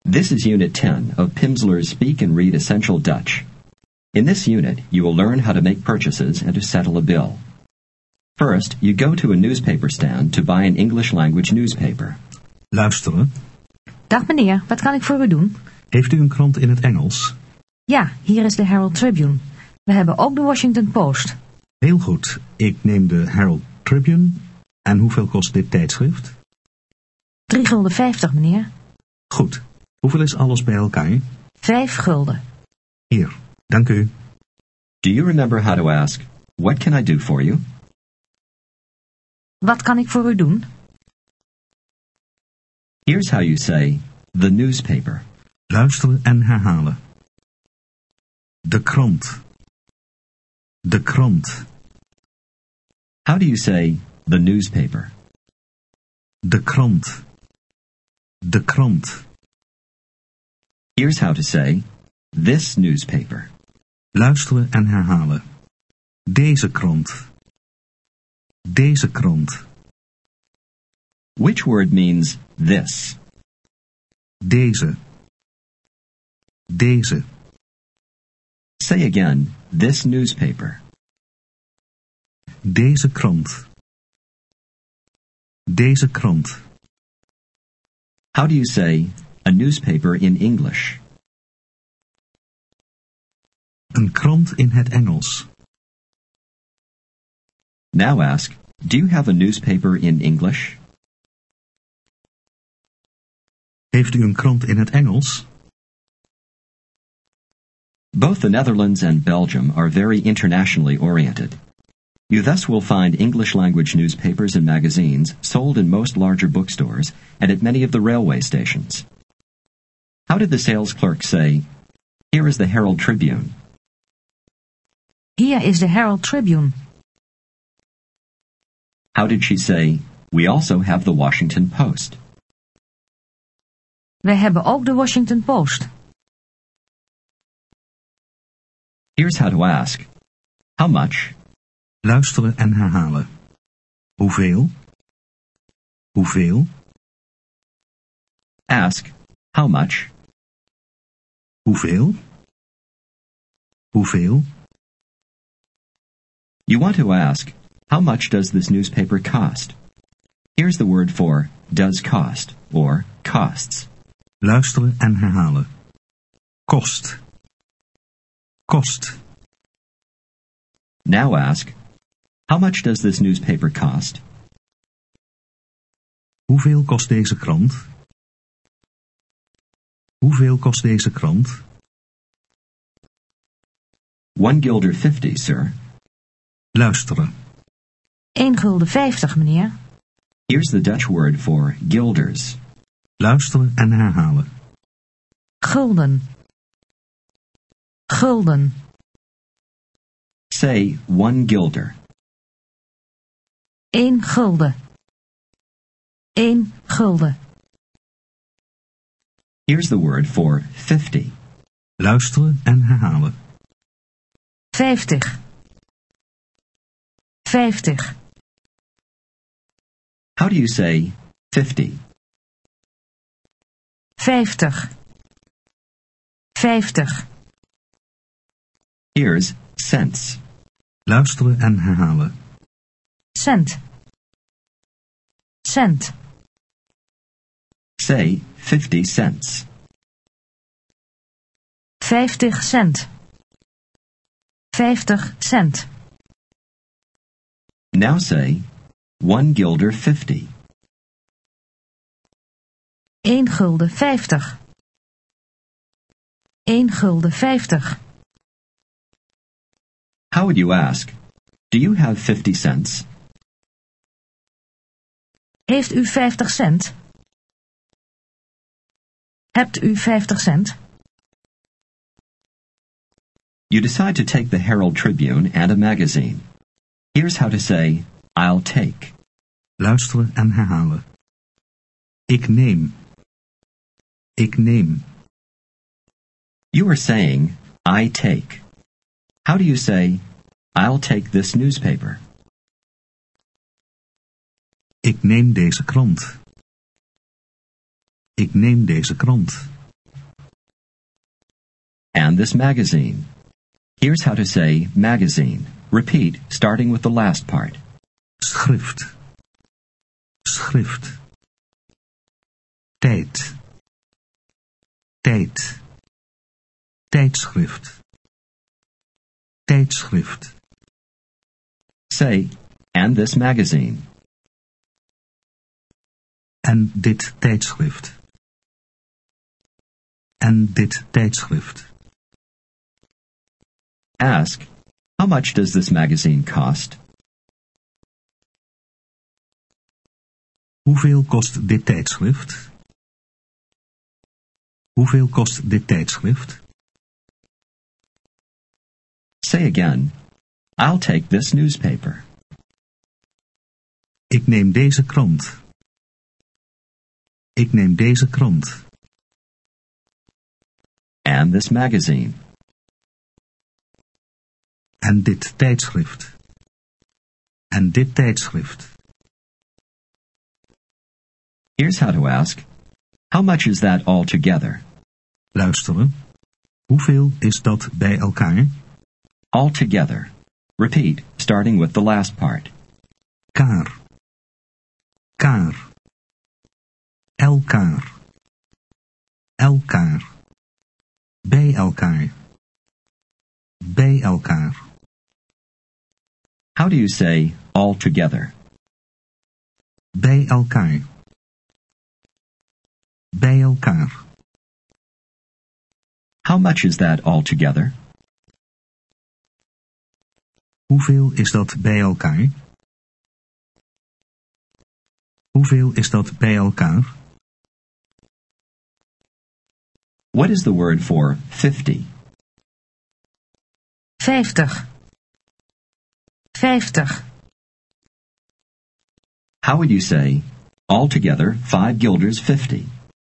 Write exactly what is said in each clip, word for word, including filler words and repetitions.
This is Unit ten of Pimsleur's Speak and Read Essential Dutch. In this unit, you will learn how to make purchases and to settle a bill. First, you go to a newspaper stand to buy an English language newspaper. Luisteren. Dag meneer, wat kan ik voor u doen? Heeft u een krant in het Engels? Ja, hier is de Herald Tribune. We hebben ook de Washington Post. Heel goed. Ik neem de Herald Tribune. En hoeveel kost dit tijdschrift? Drie gulden vijftig, meneer. Goed. Hoeveel is alles bij elkaar? Vijf gulden. Hier, dank u. Do you remember how to ask, "What can I do for you?" Wat kan ik voor u doen? Here's how you say, the newspaper. Luisteren en herhalen. De krant. De krant. How do you say, the newspaper? De krant. De krant. Here's how to say, this newspaper. Luisteren en herhalen. Deze krant. Deze krant. Which word means this? Deze. Deze. Say again, this newspaper. Deze krant. Deze krant. How do you say, a newspaper in English? Een krant in het Engels. Now ask, do you have a newspaper in English? Heeft u een krant in het Engels? Both the Netherlands and Belgium are very internationally oriented. You thus will find English-language newspapers and magazines sold in most larger bookstores and at many of the railway stations. How did the sales clerk say, "Here is the Herald Tribune"? Hier is de Herald Tribune. How did she say, "We also have the Washington Post"? Wij hebben ook de Washington Post. Here's how to ask, how much? Luisteren en herhalen. Hoeveel? Hoeveel? Ask, how much? Hoeveel? Hoeveel? You want to ask, how much does this newspaper cost? Here's the word for does cost, or costs. Luisteren en herhalen. Kost. Kost. Now ask, how much does this newspaper cost? Hoeveel kost deze krant? Hoeveel kost deze krant? One guilder fifty, sir. Luisteren. Eén gulden vijftig, meneer. Here's the Dutch word for guilders. Luisteren en herhalen. Gulden. Gulden. Say one guilder. Eén gulden. Eén gulden. Here's the word for fifty. Luisteren en herhalen. Vijftig. Vijftig. How do you say fifty? Vijftig. Vijftig. Here's cents. Luisteren en herhalen. Cent. Cent. Say fifty cents. Vijftig cent. Vijftig cent. Now say one guilder fifty. Eén gulden vijftig. Eén gulden vijftig. How would you ask, do you have fifty cents? Heeft u vijftig cent? Hebt u vijftig cent? You decide to take the Herald Tribune and a magazine. Here's how to say, I'll take. Luisteren en herhalen. Ik neem. Ik neem. You are saying, I take. How do you say, I'll take this newspaper? Ik neem deze krant. Ik neem deze krant. And this magazine. Here's how to say magazine. Repeat, starting with the last part. Schrift. Schrift. Tijd. Tijd. Tijdschrift. Tijdschrift. Say, and this magazine. En dit tijdschrift. En dit tijdschrift. Ask, how much does this magazine cost? Hoeveel kost dit tijdschrift? Hoeveel kost dit tijdschrift? Say again, I'll take this newspaper. Ik neem deze krant. Ik neem deze krant. And this magazine. En dit tijdschrift. En dit tijdschrift. Here's how to ask, how much is that all together? Luisteren. Hoeveel is dat bij elkaar? All together. Repeat, starting with the last part. Kaar. Kaar. Elkaar. Elkaar. Bij elkaar. Bij elkaar. How do you say all together? Bij elkaar. Bij elkaar. How much is that all together? Hoeveel is dat bij elkaar? Hoeveel is dat bij elkaar? What is the word for fifty? Vijftig. Vijftig. How would you say, altogether, five guilders, fifty?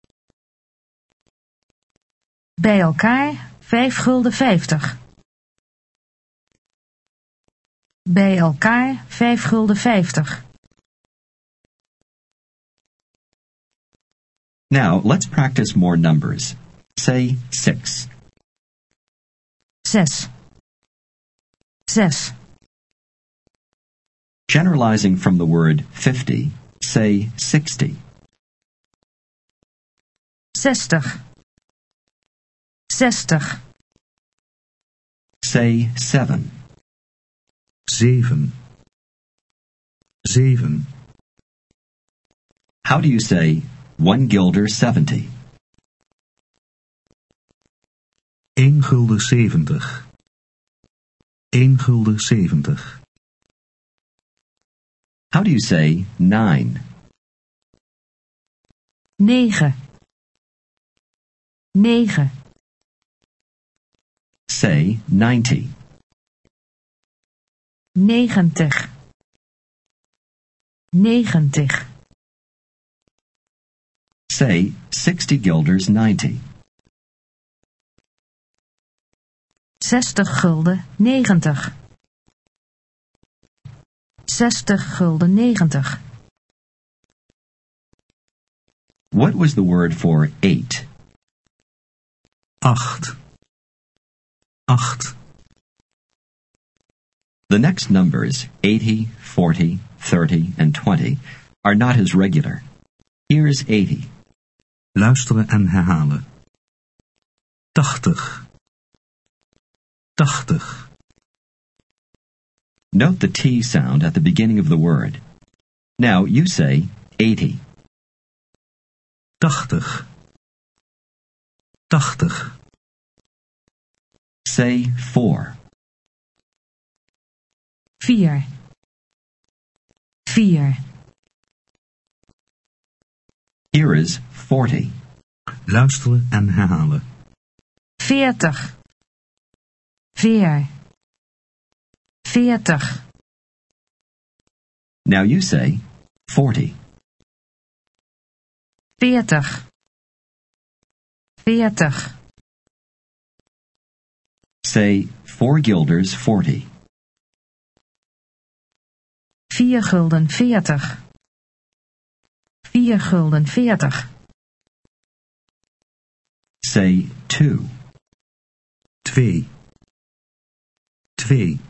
Bij elkaar vijf gulden vijftig. Bij elkaar vijf gulden vijftig. Now, let's practice more numbers. Say six. Zes. Zes. Generalizing from the word fifty, say sixty. Zestig. Zestig. Say seven. Zeven. Zeven. How do you say one guilder seventy? Eén gulden zeventig. Eén gulden zeventig. How do you say nine? Negen. Negen. Say ninety. Negentig. Negentig. Say sixty guilders ninety. Zestig gulden negentig. Zestig gulden negentig. What was the word for eight? Acht. Acht. The next numbers, eighty, forty, thirty, and twenty, are not as regular. Here's eighty. Luisteren en herhalen. Tachtig. Tachtig. Note the T sound at the beginning of the word. Now you say eighty. Tachtig. Tachtig. Say four. Vier. Vier. Here is forty. Luisteren en herhalen. Veertig. Veer. Veertig. Now you say forty. Veertig. Veertig. Say four guilders forty. Vier gulden veertig. Vier gulden veertig. Say two. twee. twee.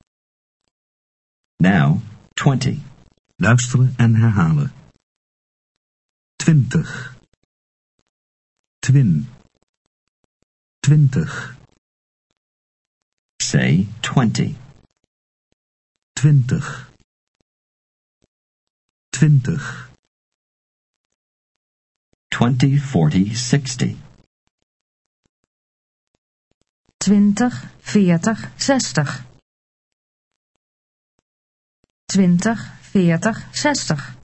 Now, twenty. Luisteren en herhalen. Twintig. Twin. Twintig. Say twenty. Twintig. Twintig. Twenty, forty, sixty. twintig, veertig, zestig. twintig, veertig, zestig.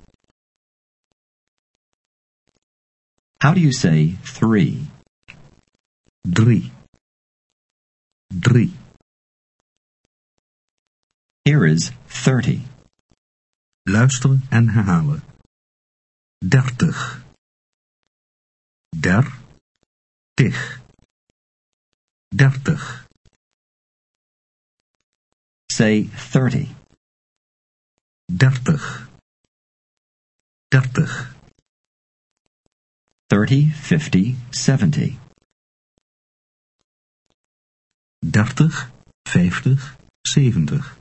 How do you say three? Drie. Drie. Here is thirty. Luisteren en herhalen. Dertig. Der. Tig. Dertig. Say thirty. Dertig. Dertig. Thirty, fifty, seventy. Dertig. Vijftig. Zeventig.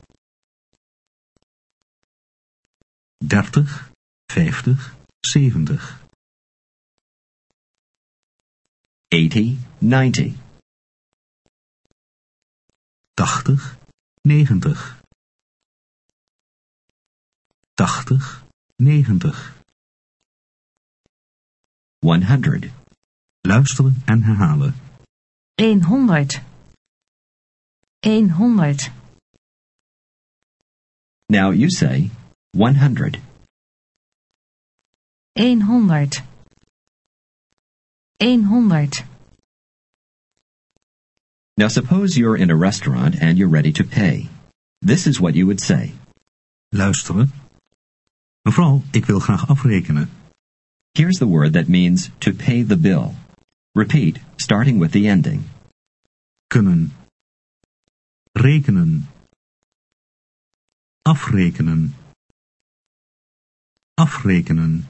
Dertig. Vijftig. Zeventig. Eighty, ninety. Tachtig. Negentig. Tachtig. Negentig. One hundred. Luisteren en herhalen. eenhonderd. eenhonderd. Now you say one hundred. eenhonderd. eenhonderd. Now suppose you're in a restaurant and you're ready to pay. This is what you would say. Luisteren. Mevrouw, ik wil graag afrekenen. Here's the word that means to pay the bill. Repeat, starting with the ending. Kunnen. Rekenen. Afrekenen. Afrekenen.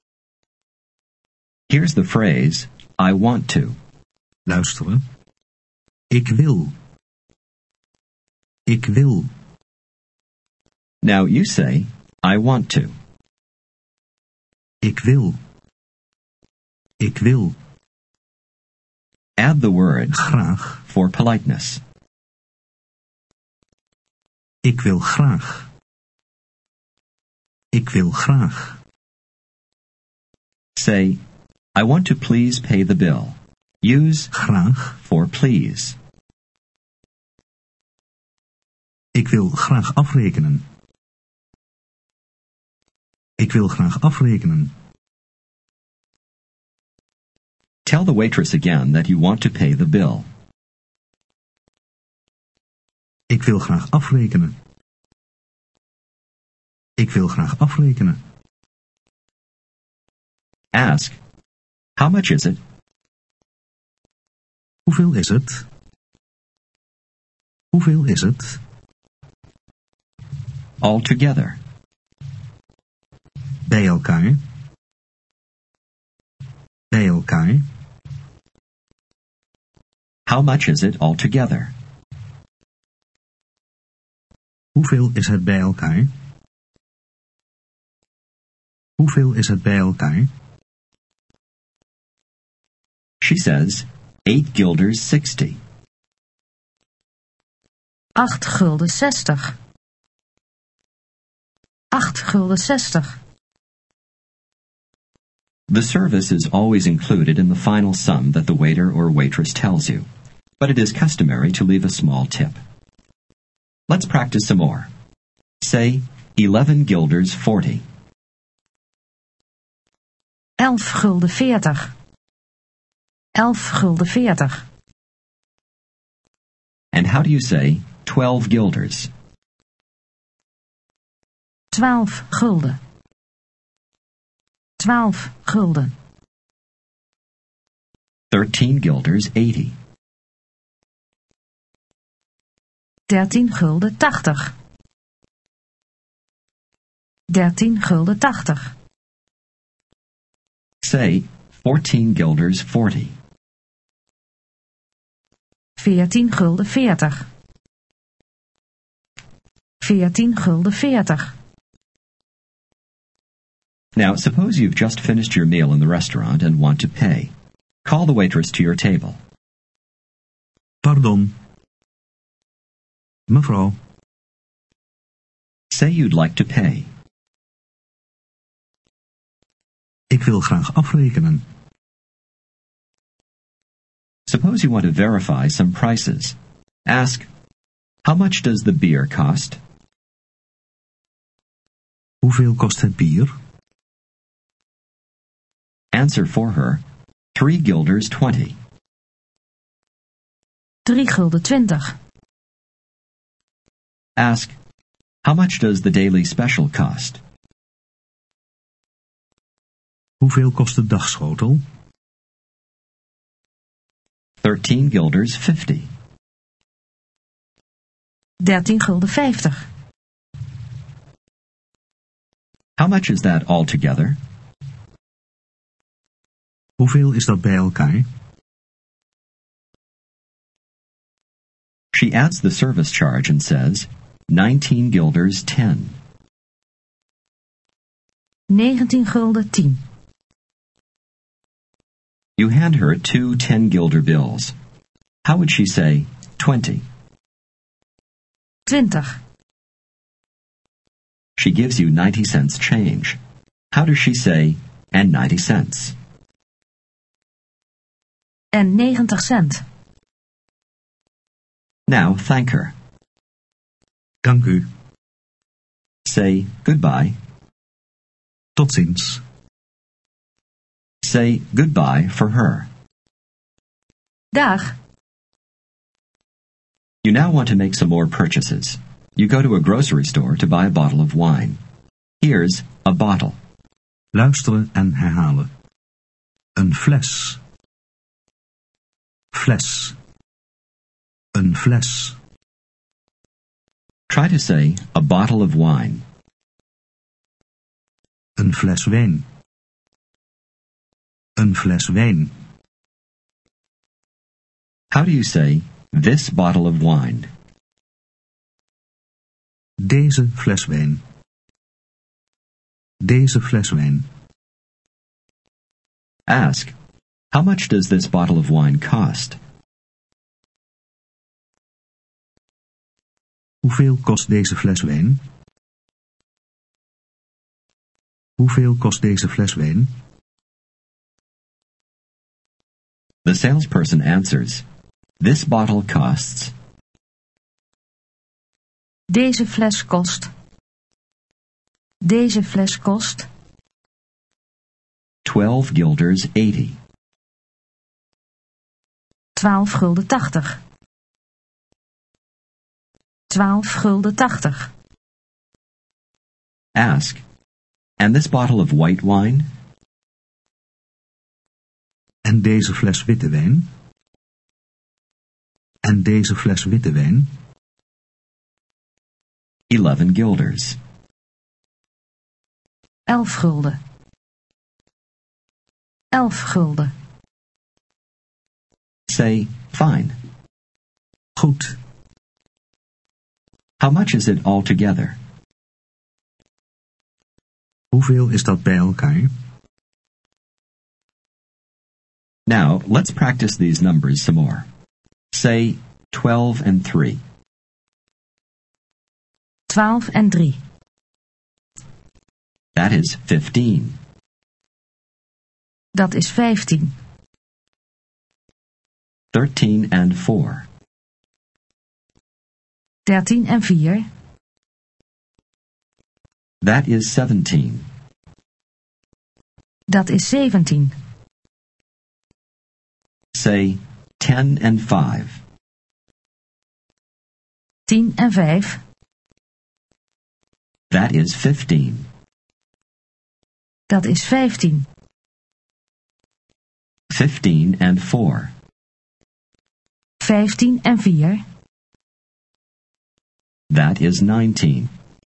Here's the phrase, I want to. Luisteren. Ik wil. Ik wil. Now you say, I want to. Ik wil. Ik wil. Add the word Graag. for politeness. Ik wil graag. Ik wil graag. Say, I want to please pay the bill. Use Graag. for please. Ik wil graag afrekenen. Ik wil graag afrekenen. Tell the waitress again that you want to pay the bill. Ik wil graag afrekenen. Ik wil graag afrekenen. Ask, how much is it? Hoeveel is het? Hoeveel is het? All together. Bij elkaar. Bij elkaar. How much is it all together? Hoeveel is het bij elkaar? Hoeveel is het bij elkaar? She says, eight guilders sixty. acht gulden zestig. acht gulden zestig. The service is always included in the final sum that the waiter or waitress tells you, but it is customary to leave a small tip. Let's practice some more. Say, eleven guilders forty. elf gulden veertig. elf gulden veertig. And how do you say twelve guilders? twaalf gulden. twaalf gulden. Thirteen guilders eighty. dertien gulden tachtig. dertien gulden tachtig. Say, fourteen guilders forty. veertien gulden veertig. veertien gulden veertig. Now, suppose you've just finished your meal in the restaurant and want to pay. Call the waitress to your table. Pardon. Mevrouw, Say you'd like to pay. ik wil graag afrekenen. Suppose you want to verify some prices. Ask, how much does the beer cost? Hoeveel kost het bier? Answer for her, three guilders twenty. drie gulden twintig. Ask, how much does the daily special cost? Hoeveel kost de dagschotel? Thirteen guilders fifty. dertien gulden vijftig. How much is that altogether? Hoeveel is dat bij elkaar? She adds the service charge and says, nineteen guilders ten. negentien gulden tien. You hand her two ten guilder bills. How would she say, twenty? twintig. She gives you ninety cents change. How does she say, and ninety cents? En negentig cent. Now thank her. Dank u. Say goodbye. Tot ziens. Say goodbye for her. Dag. You now want to make some more purchases. You go to a grocery store to buy a bottle of wine. Here's a bottle. Luisteren en herhalen. Een fles. Fles. Een fles. Try to say a bottle of wine. Een fles wijn. Een fles wijn. How do you say this bottle of wine? Deze fles wijn. Deze fles wijn. Ask, how much does this bottle of wine cost? Hoeveel kost deze fles wijn? Hoeveel kost deze fles wijn? The salesperson answers, this bottle costs. Deze fles kost. Deze fles kost. twelve guilders eighty. twaalf gulden tachtig. twaalf gulden tachtig. Ask, and this bottle of white wine? En deze fles witte wijn? En deze fles witte wijn? eleven guilders. elf gulden. elf gulden. Say, fine. Goed. How much is it altogether? Hoeveel is dat bij elkaar? Now, let's practice these numbers some more. Say, twelve and three. twaalf en drie. That is fifteen. Dat is vijftien. thirteen and four. dertien en vier. That is seventeen. Dat is zeventien. Say, ten and five. tien en vijf. That is fifteen. Dat is vijftien. fifteen and four. vijftien en vier. That is nineteen.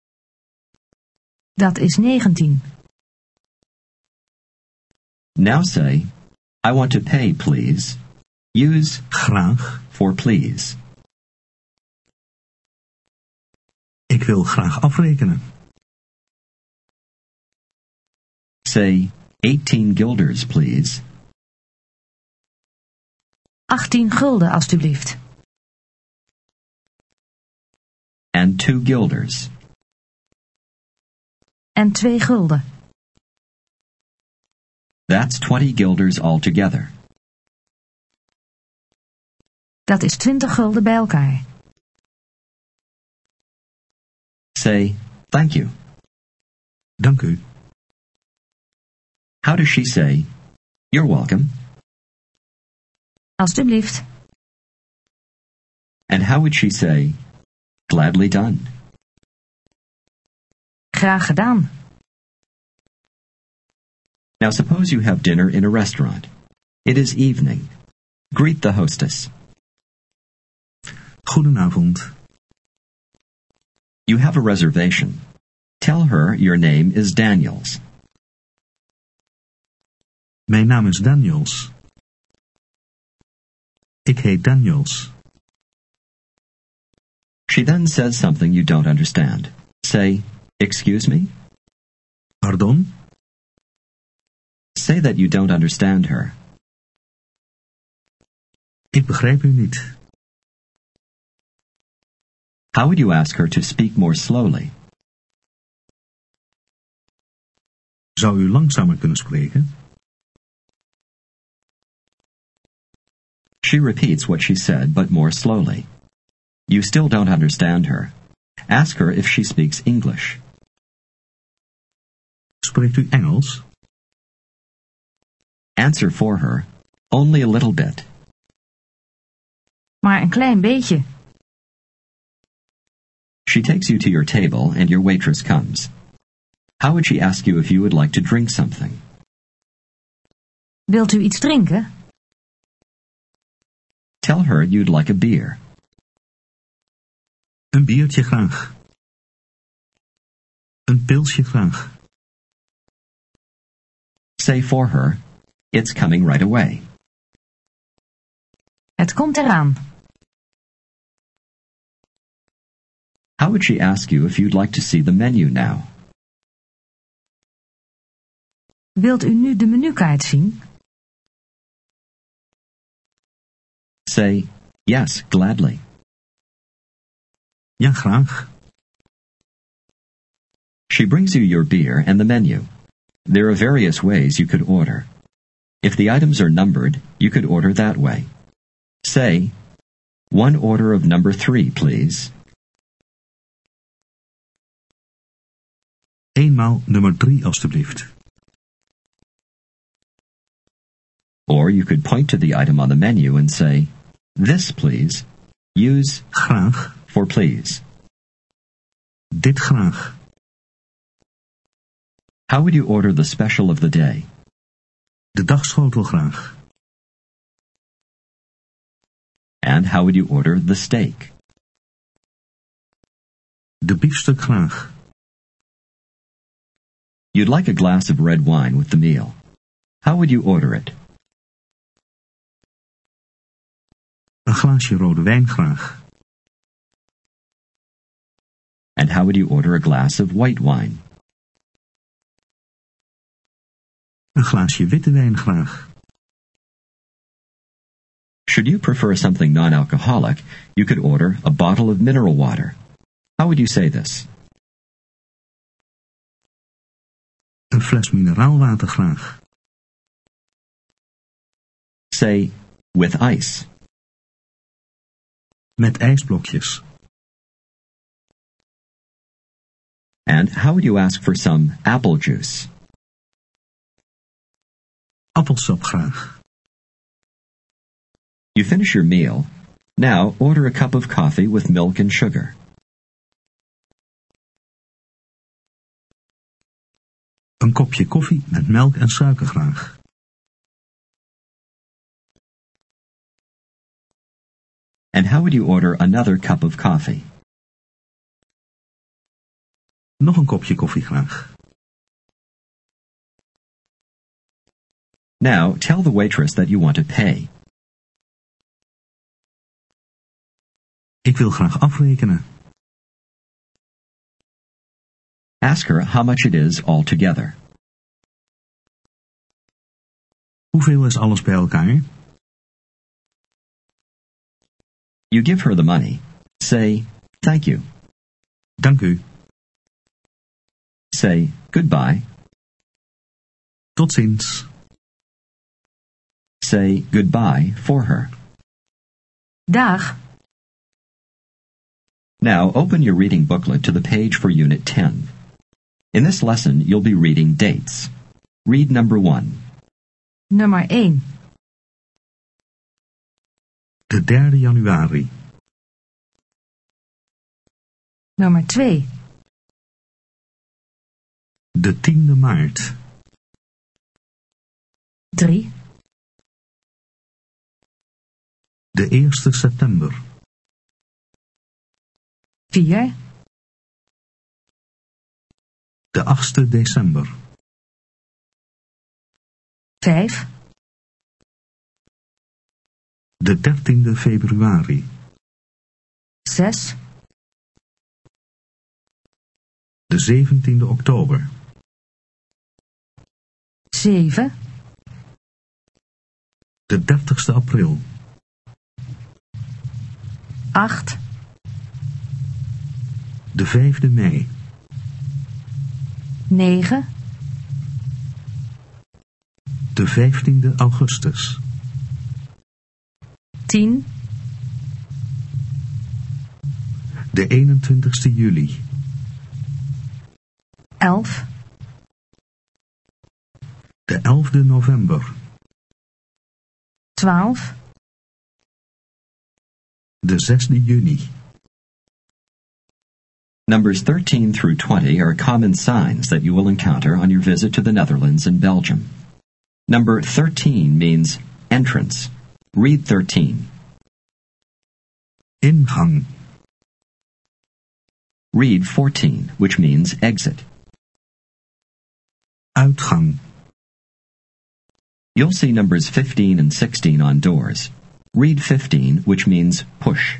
Dat is negentien. Now say, I want to pay, please. Use Graag. for please. Ik wil graag afrekenen. Say, eighteen guilders, please. achttien gulden, alstublieft. And two guilders. En twee gulden. That's twenty guilders altogether. Dat is twintig gulden bij elkaar. Say, thank you. Dank u. How does she say, you're welcome? Alstublieft. And how would she say, gladly done? Graag gedaan. Now suppose you have dinner in a restaurant. It is evening. Greet the hostess. Goedenavond. You have a reservation. Tell her your name is Daniels. Mijn naam is Daniels. Ik heet Daniels. She then says something you don't understand. Say, excuse me? Pardon? Say that you don't understand her. Ik begrijp u niet. How would you ask her to speak more slowly? Zou u langzamer kunnen spreken? She repeats what she said, but more slowly. You still don't understand her. Ask her if she speaks English. Spreekt u Engels? Answer for her, only a little bit. Maar een klein beetje. She takes you to your table and your waitress comes. How would she ask you if you would like to drink something? Wilt u iets drinken? Tell her you'd like a beer. Een biertje graag. Een pilsje graag. Say for her, it's coming right away. Het komt eraan. How would she ask you if you'd like to see the menu now? Wilt u nu de menukaart zien? Say, yes, gladly. Ja, graag. She brings you your beer and the menu. There are various ways you could order. If the items are numbered, you could order that way. Say, one order of number three, please. Eenmaal nummer drie, alstublieft. Or you could point to the item on the menu and say, this, please. Use Graag. for please. Dit graag. How would you order the special of the day? De dagschotel graag. And how would you order the steak? De biefstuk graag. You'd like a glass of red wine with the meal. How would you order it? Een glaasje rode wijn graag. And how would you order a glass of white wine? Een glaasje witte wijn graag. Should you prefer something non-alcoholic, you could order a bottle of mineral water. How would you say this? Een fles mineraalwater graag. Say, with ice. Met ijsblokjes. And how would you ask for some apple juice? Appelsap graag. You finish your meal. Now order a cup of coffee with milk and sugar. Een kopje koffie met melk en suiker graag. And how would you order another cup of coffee? Nog een kopje koffie graag. Now tell the waitress that you want to pay. Ik wil graag afrekenen. Ask her how much it is altogether. Hoeveel is alles bij elkaar? You give her the money. Say, thank you. Dank u. Say, goodbye. Tot ziens. Say goodbye for her. Dag. Now open your reading booklet to the page for Unit ten. In this lesson, you'll be reading dates. Read number one. Nummer één. De derde januari. Nummer twee. De tiende maart. drie. De eerste september. vier. De achtste december. vijf. De dertiende februari. zes. De zeventiende oktober. zeven. De dertigste april. acht. De vijfde mei. negen. De vijftiende augustus. tien. De eenentwintigste juli. elf. De elfde november. twaalf. De zesde juni. Numbers thirteen through twenty are common signs that you will encounter on your visit to the Netherlands and Belgium. Number thirteen means entrance. Read thirteen. Ingang. Read fourteen, which means exit. Uitgang. You'll see numbers fifteen and sixteen on doors. Read fifteen, which means push.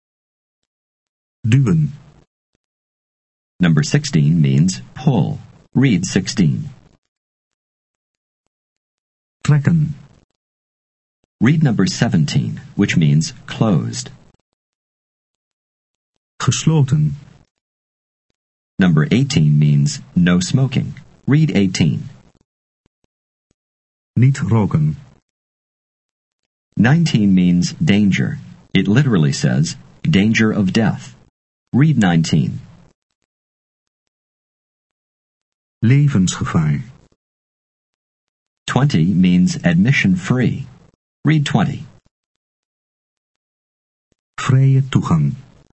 Duwen. Number sixteen means pull. Read sixteen. Trekken. Read number seventeen, which means closed. Gesloten. Number eighteen means no smoking. Read eighteen. Niet roken. nineteen means danger. It literally says danger of death. Read nineteen. Levensgevaar. twenty means admission free. Read twenty. Vrije toegang.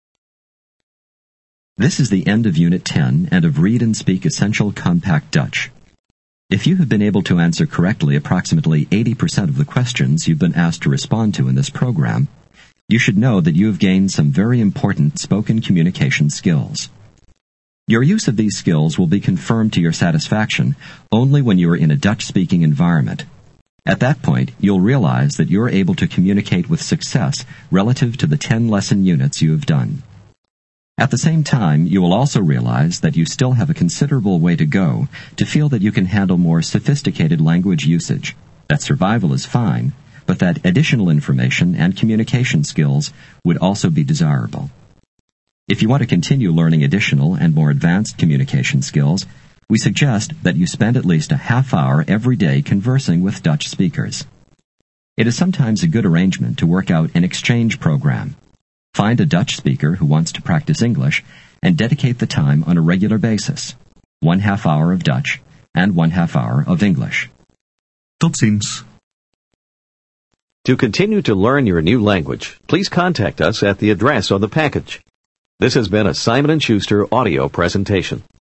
This is the end of Unit ten and of Read and Speak Essential Compact Dutch. If you have been able to answer correctly approximately eighty percent of the questions you've been asked to respond to in this program, you should know that you have gained some very important spoken communication skills. Your use of these skills will be confirmed to your satisfaction only when you are in a Dutch-speaking environment. At that point, you'll realize that you're able to communicate with success relative to the ten lesson units you have done. At the same time, you will also realize that you still have a considerable way to go to feel that you can handle more sophisticated language usage, that survival is fine, but that additional information and communication skills would also be desirable. If you want to continue learning additional and more advanced communication skills, we suggest that you spend at least a half hour every day conversing with Dutch speakers. It is sometimes a good arrangement to work out an exchange program. Find a Dutch speaker who wants to practice English and dedicate the time on a regular basis. One half hour of Dutch and one half hour of English. Tot ziens. To continue to learn your new language, please contact us at the address on the package. This has been a Simon and Schuster audio presentation.